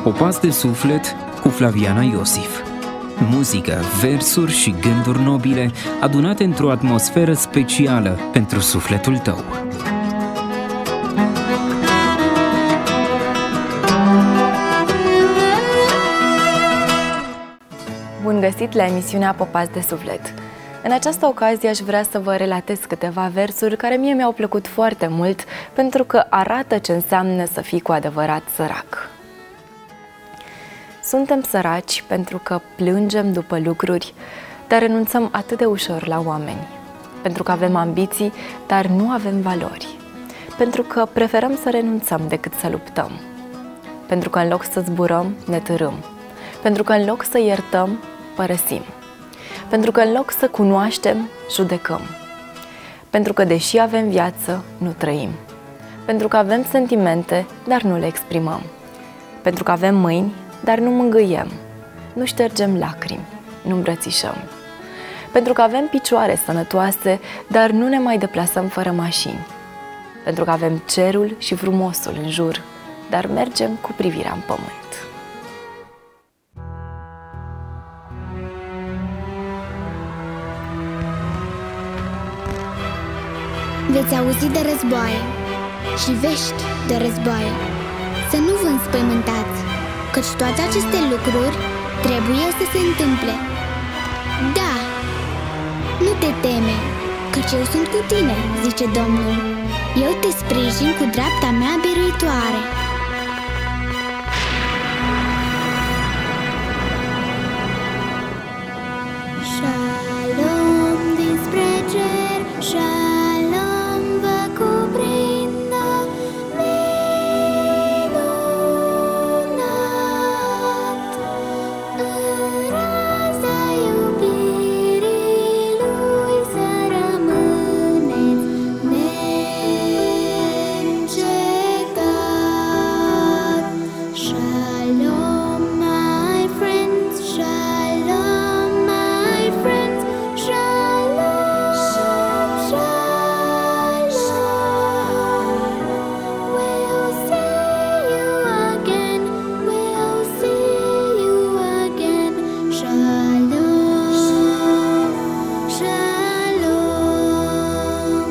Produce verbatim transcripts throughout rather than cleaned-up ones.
Popas de suflet cu Flaviana Iosif. Muzică, versuri și gânduri nobile adunate într-o atmosferă specială pentru sufletul tău. Bun găsit la emisiunea Popas de suflet! În această ocazie aș vrea să vă relatez câteva versuri care mie mi-au plăcut foarte mult pentru că arată ce înseamnă să fii cu adevărat sărac. Suntem săraci pentru că plângem după lucruri, dar renunțăm atât de ușor la oameni. Pentru că avem ambiții, dar nu avem valori. Pentru că preferăm să renunțăm decât să luptăm. Pentru că în loc să zburăm, ne târâm. Pentru că în loc să iertăm, părăsim. Pentru că în loc să cunoaștem, judecăm. Pentru că deși avem viață, nu trăim. Pentru că avem sentimente, dar nu le exprimăm. Pentru că avem mâini, dar nu mângâiem. Nu ștergem lacrimi, nu îmbrățișăm. Pentru că avem picioare sănătoase, dar nu ne mai deplasăm fără mașini. Pentru că avem cerul și frumosul în jur, dar mergem cu privirea în pământ. Veți auzi de războaie și vești de războaie. Să nu vă înspăimântați, căci toate aceste lucruri trebuie să se întâmple. Da, nu te teme, căci eu sunt cu tine, zice Domnul. Eu te sprijin cu dreapta mea biruitoare. Shalom dinspre cer, shalom vă cuprindă minunat. În raza iubirii lui să rămâneți neîncetat. Shalom my friends, shalom my friends, shalom, shalom. We'll see you again, we'll see you again. Shalom, shalom.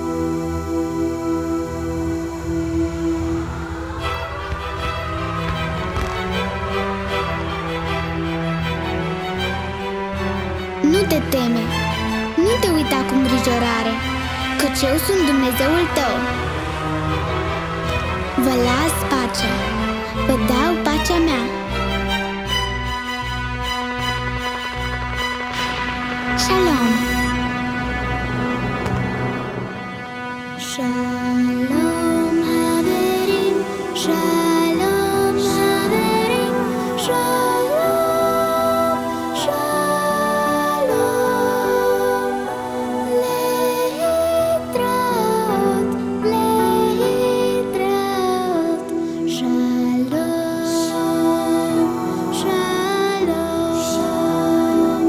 Nu te teme, nu te uita cu îngrijorare, căci eu sunt Dumnezeul tău. Vă las pacea, vă dau pacea mea. Shalom. Shalom haverim, shalom haverim, shalom, shalom. Lehitraot, lehitraot, shalom, shalom.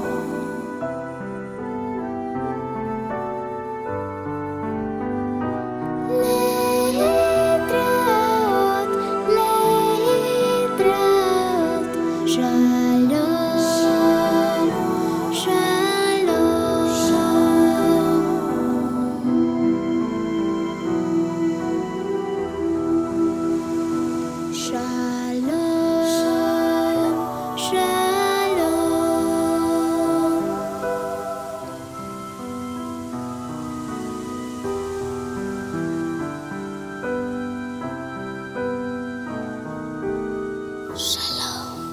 Lehitraot, lehitraot, shalom, shalom. Shalom, shalom.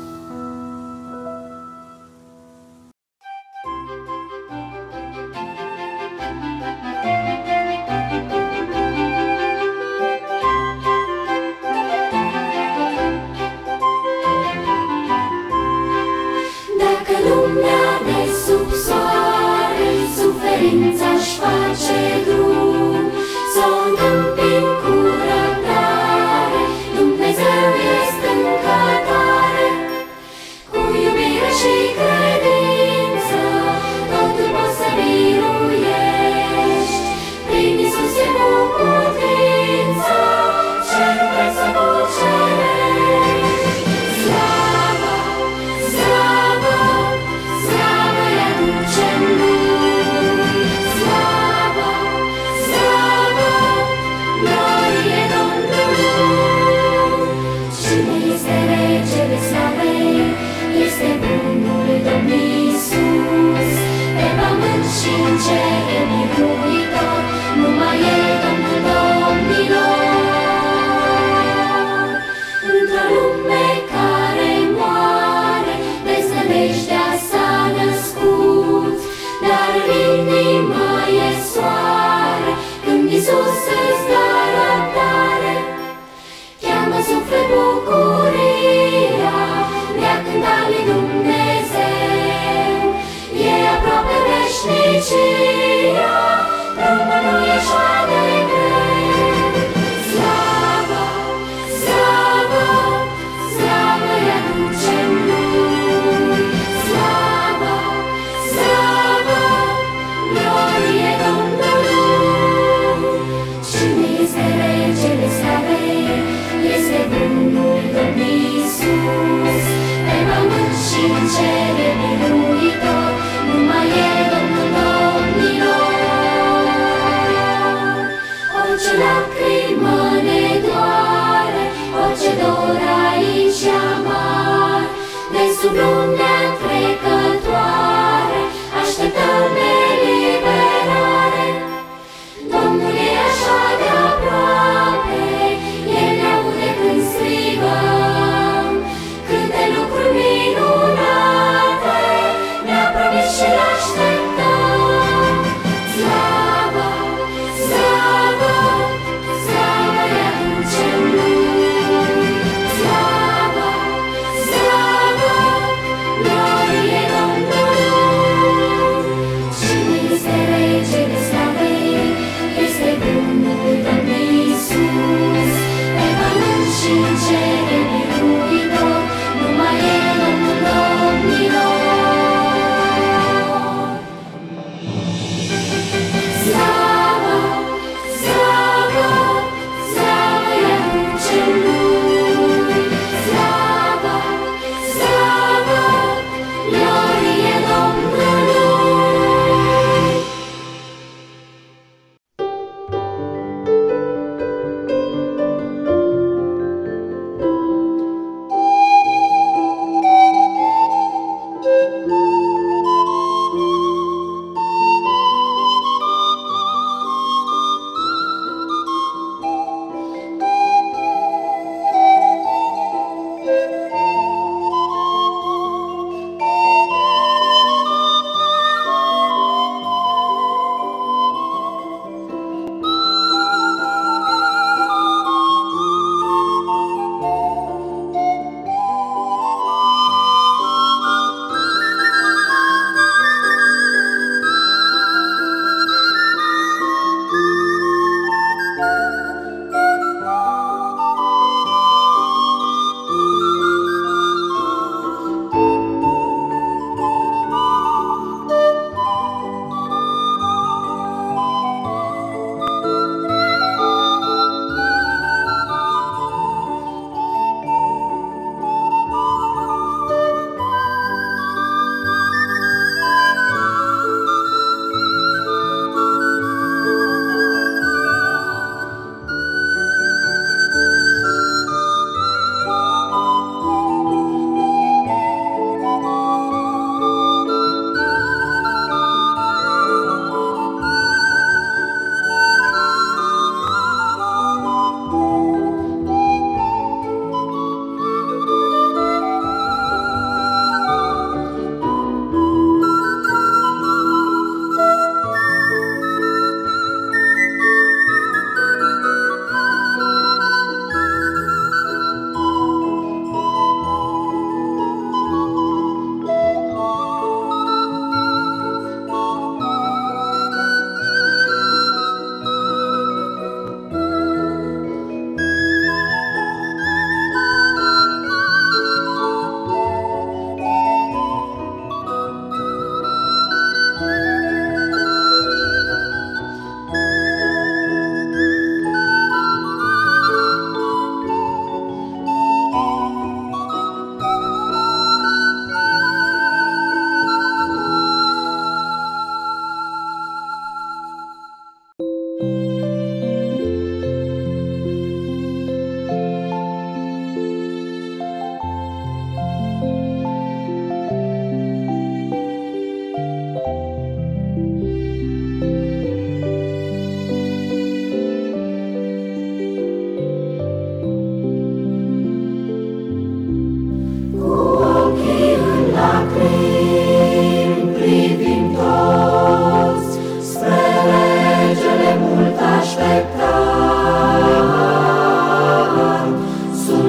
Dacă lumea de sub soare suferința-și face drum, s-o întâmpin cu răbdare, Dumnezeu este încă tare. suflet bucuria de a cânta lui Dumnezeu. E aproape veșnicia, drumul nu e așa de greu. Slavă, slavă, slavă-i aducem lui. Slavă, slavă, glorie Domnului. Cine este Regele Slavei? Este bunul Domn Iisus. Pe pământ și în cer e biruitor, numai El, Domnul domnilor. Orice lacrimă ne doare, orice dor aici amar, de sub lumea trecătoare așteptăm eliberare. Domnul e așa de aproape, El ne aude când strigăm, câte lucruri minunate ne-a promis și l-așteptăm. Slavă, slavă, slavă-i aducem lui. Slavă, slavă,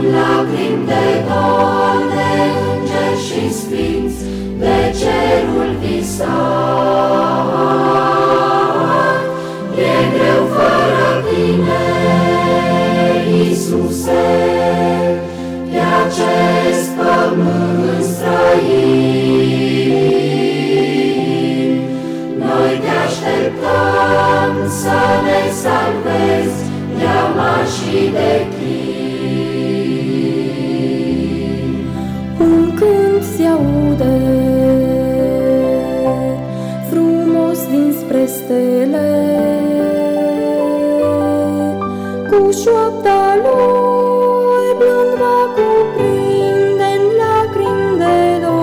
lacrimi de dor de îngeri și sfinți, de cerul visat. E greu fără tine, Iisuse, pe acest pământ străin. Noi te așteptăm să ne salvezi de amar și de chin. Un cânt se aude frumos dinspre stele, cu șoapta lui blând va cuprinde în lacrimi de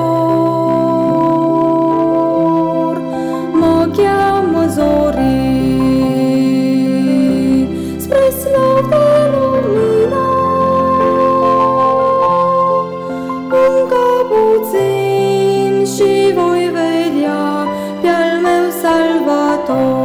dor. Mă cheamă zorii spre slavă lumina. Încă puțin și voi vedea pe-al meu Salvator.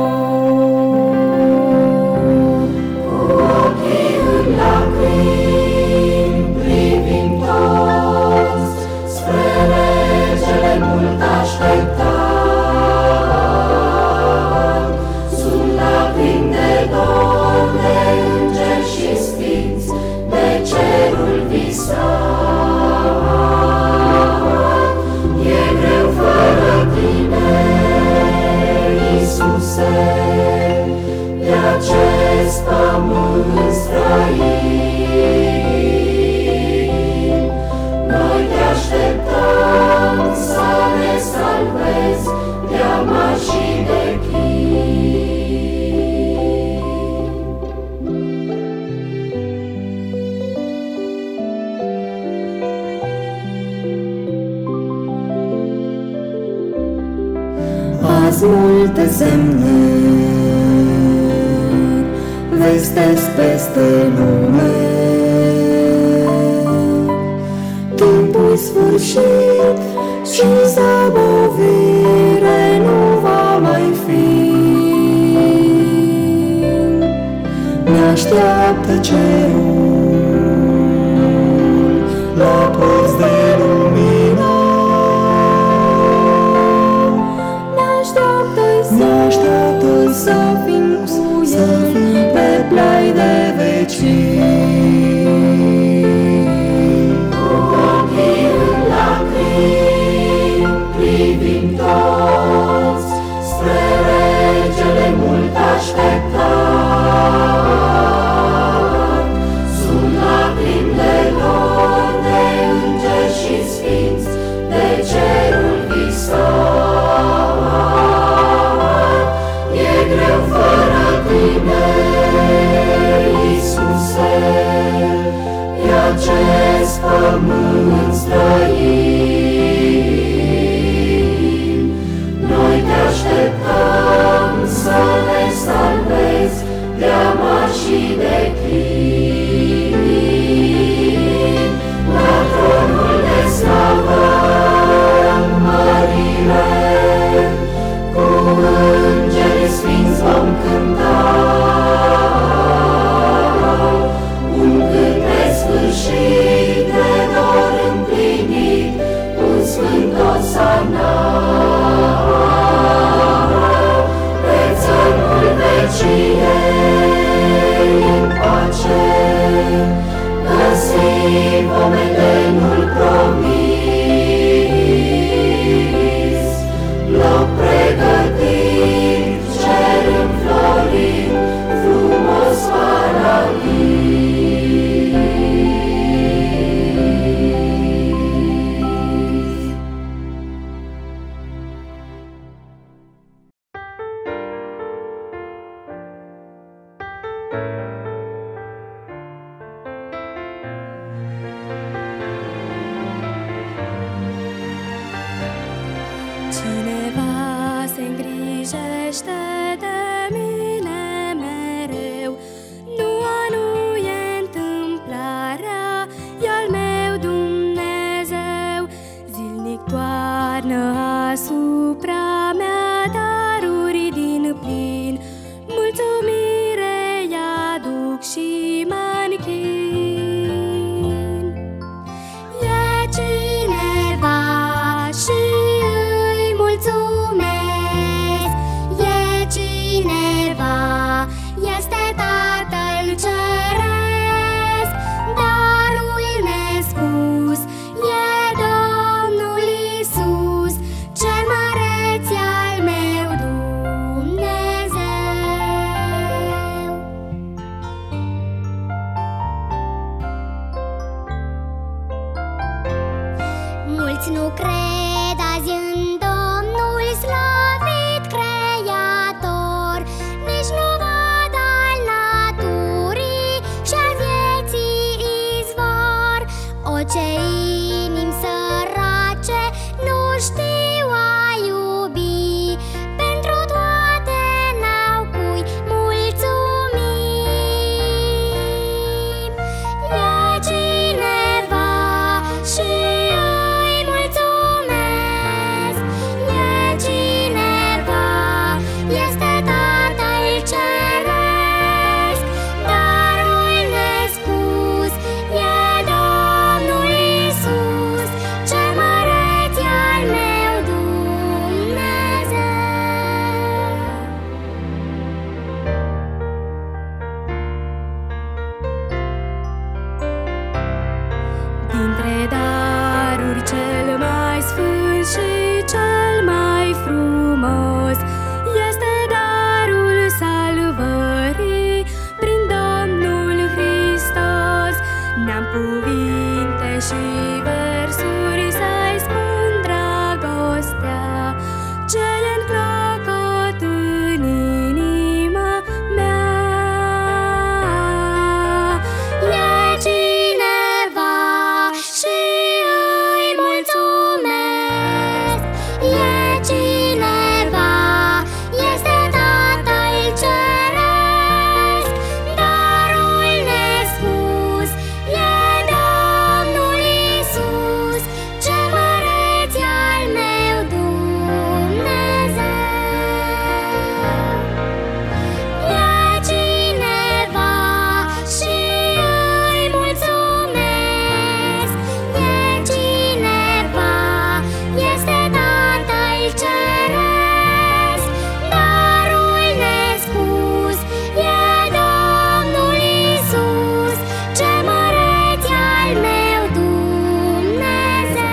De acest pământ străin, noi te așteptăm să ne salvezi de amar și de chin. Azi multe semne vestesc peste lume, timpul sfârșit și zăbovire nu va mai fi. Ne așteaptă cerul la porți de lumină. Ne așteaptă să fim cu El pe plai de vecini. Cu ochii în lacrimi privim toți spre Regele mult așteptat. Sunt lacrimi de dor de îngeri și sfinți, de cerul visat. E greu fără tine, Iisuse, pe acest pământ străin. Noi te așteptăm să ne salvezi de amar și de chin. La tronul de slavă în mărire, cu îngerii sfinți vom cânta un cânt nesfârșit de dor împlinit, un sfânt Osana. Pe țărmul veciei în pace găsim vom edenul promis, loc pregătit, cer înflorit, frumos paradis. mulți nu cred azi în Domnul slăvit Creator, nici nu văd al naturii și-a vieții izvor. O, ce inimi sărace nu știu a iubi, pentru toate n-au cui mulțumim. E cineva și îi mulțumesc, e cineva, este Tatăl Ceresc, darul nespus e Domnul Iisus, ce măreț e al meu Dumnezeu. Dintre daruri cel mai sfânt și cel mai frumos este darul salvării prin Domnul Hristos. N-am cuvinte și versuri să-i spun dragostea ce-i înclocot în inima mea. E cineva și îi mulțumesc, e cineva, este Tatăl Ceresc, darul nespus e Domnul Iisus, ce măreț e al meu Dumnezeu. E cineva și îi mulțumesc, e cineva, este Tatăl Ceresc, darul nespus e Domnul Iisus, ce măreț e al meu Dumnezeu.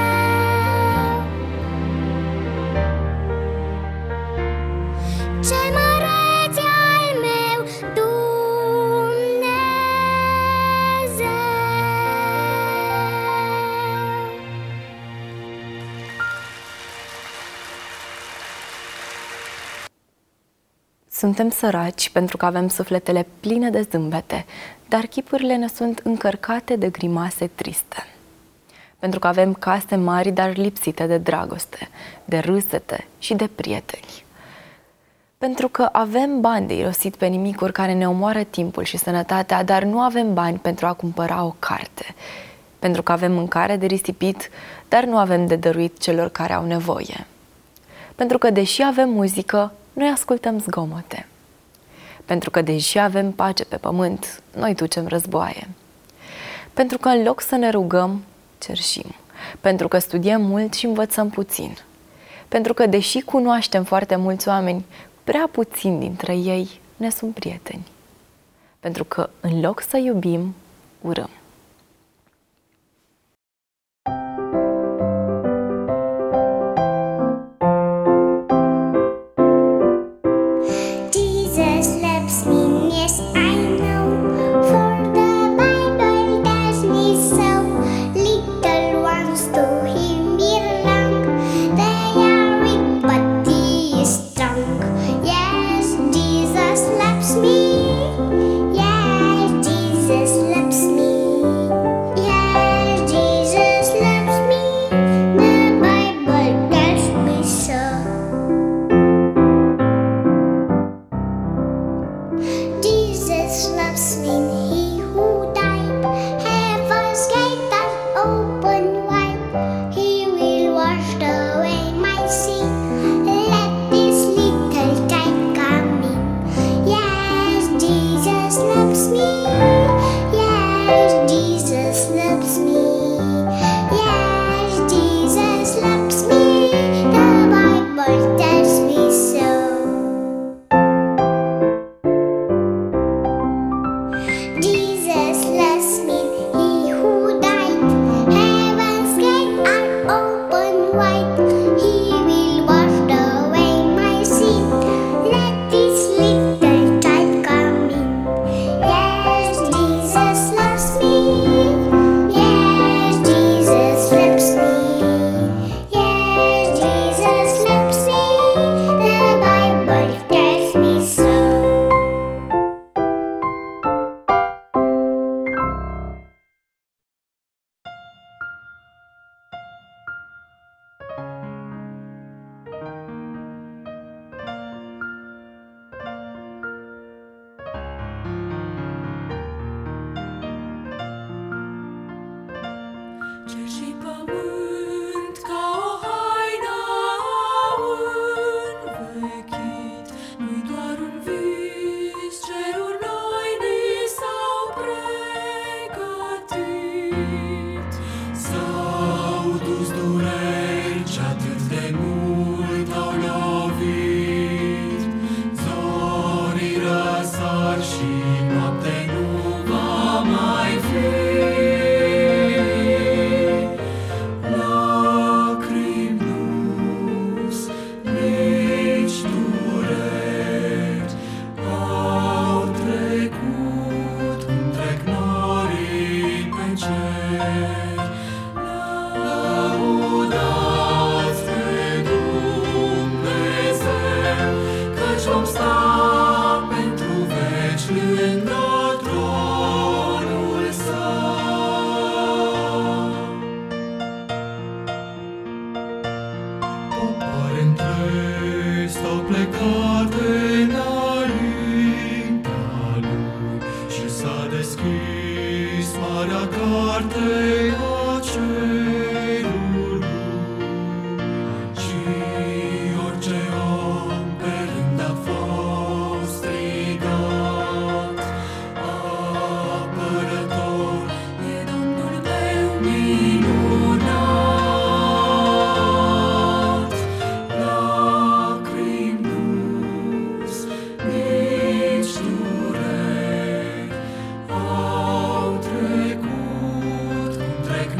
Ce măreț e al meu Dumnezeu. Suntem săraci pentru că avem sufletele pline de zâmbete, dar chipurile ne sunt încărcate de grimase triste. Pentru că avem case mari, dar lipsite de dragoste, de râsete și de prieteni. Pentru că avem bani de irosit pe nimicuri care ne omoară timpul și sănătatea, dar nu avem bani pentru a cumpăra o carte. Pentru că avem mâncare de risipit, dar nu avem de dăruit celor care au nevoie. Pentru că deși avem muzică, noi ascultăm zgomote. Pentru că deși avem pace pe pământ, noi ducem războaie. Pentru că în loc să ne rugăm, cerșim. Pentru că studiem mult și învățăm puțin. Pentru că deși cunoaștem foarte mulți oameni, prea puțini dintre ei ne sunt prieteni. Pentru că în loc să iubim, urăm. Jesus loves me, yes I know, for the Bible tells me so. Little ones to him belong, they are weak but he is strong. Yes, Jesus loves me, yes, Jesus loves me, yes, Jesus loves me, the Bible tells me so. Jesus loves me, he who died, heaven's gate are open wide. He will wash away my sin, let this little child come in. Yes, Jesus loves me, yes, Jesus loves me, yes, Jesus loves me, the Bible tells me so. Jesus loves me, he who died, heaven's gates are open wide. He will wash away my sin, let this little child come in. Yes, Jesus loves me, yes, parte a cerului, și orice om pe rând a fost strigat. Apărător e Domnul meu minunat, lacrimi nu-s, nici dureri au trecut cum trec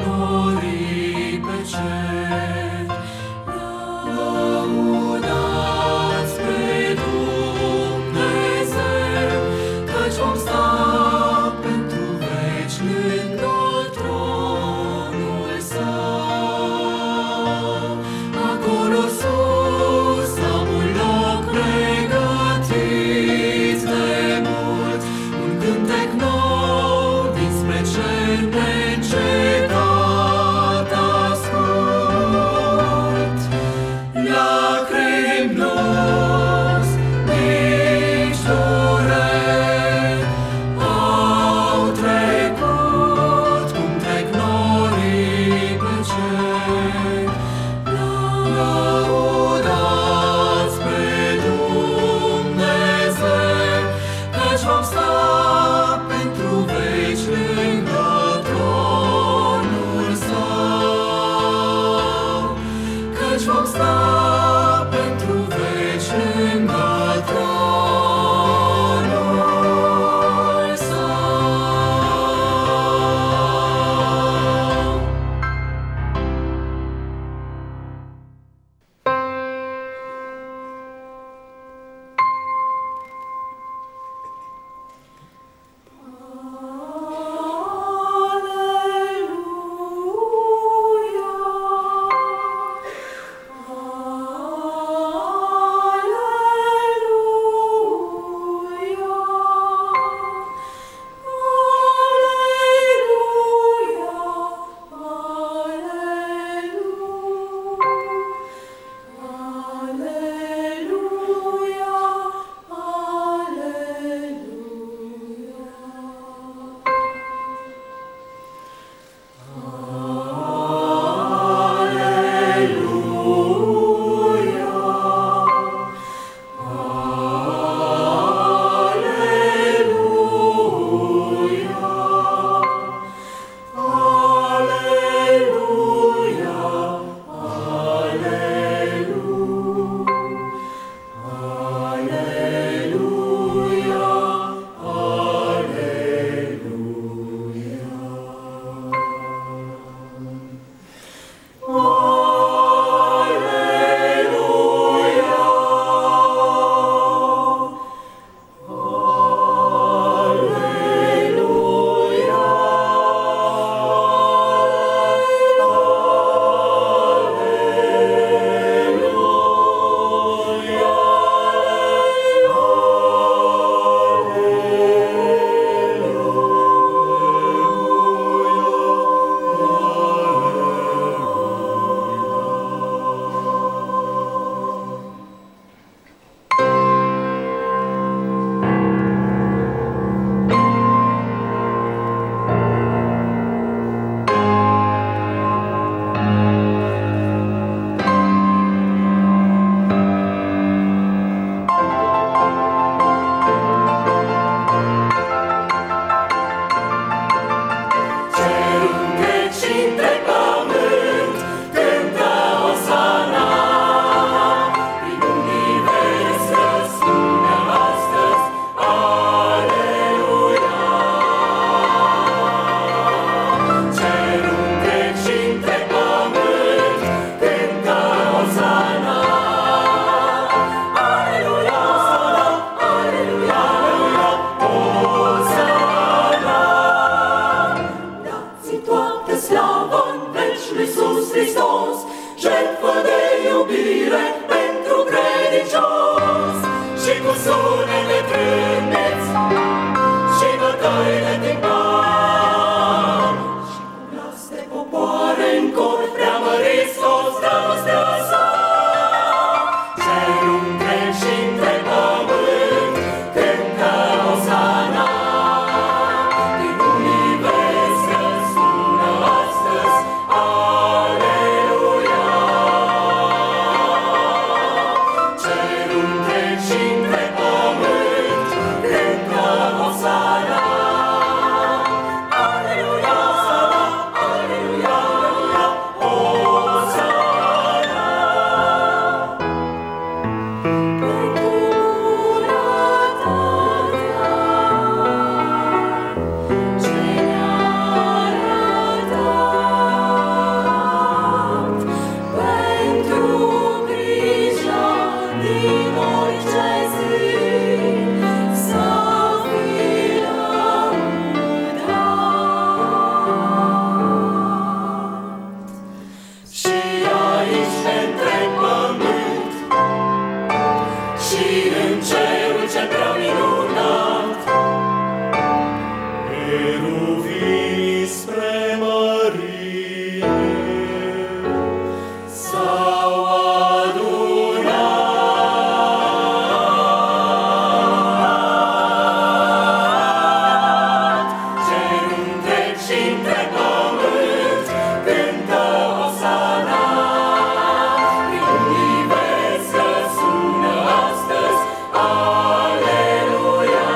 între pământ cântă Osana. Prin univers răsună astăzi Aleluia.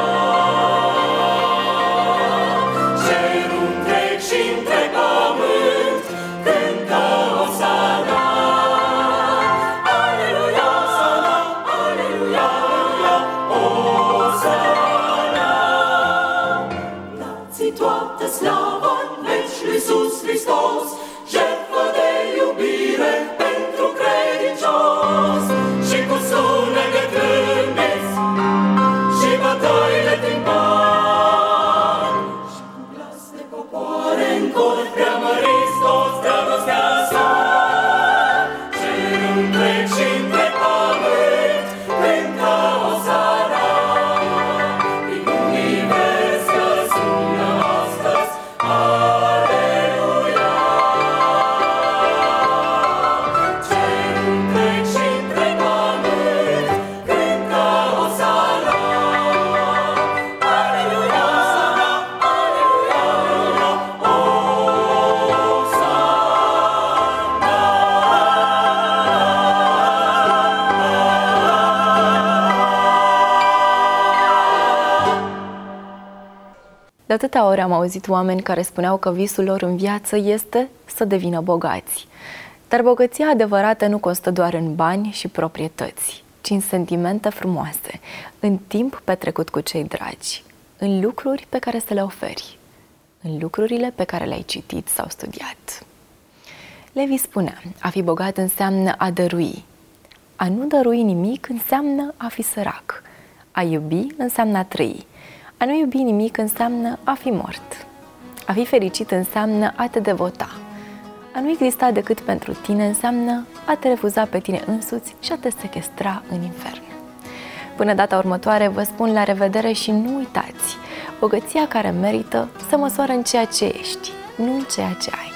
Cerul întreg și între pământ cântă Osana. Aleluia, Osana, Aleluia, Osana. Dați toată slava în veci lui Iisus Hristos, jertfă de iubire pentru credincios. Și cu sunet de trâmbiți și bătăile timpani, și cu glas de popoare în cor preamăriți toți dragostea sa. Cerul întreg și între pământ cântă Osana. Prin univers răsună astăzi Aleluia. Cerul întreg și între pământ cântă Osana. Aleluia, Osana, Aleluia, De atâtea ori am auzit oameni care spuneau că visul lor în viață este să devină bogați. Dar bogăția adevărată nu constă doar în bani și proprietăți, ci în sentimente frumoase, în timp petrecut cu cei dragi, în lucruri pe care să le oferi, în lucrurile pe care le-ai citit sau studiat. Levi spunea, a fi bogat înseamnă a dărui. A nu dărui nimic înseamnă a fi sărac. A iubi înseamnă a trăi. A nu iubi nimic înseamnă a fi mort. A fi fericit înseamnă a te devota. A nu exista decât pentru tine înseamnă a te refuza pe tine însuți și a te sechestra în infern. Până data următoare vă spun la revedere și nu uitați, bogăția care merită să măsoară în ceea ce ești, nu în ceea ce ai.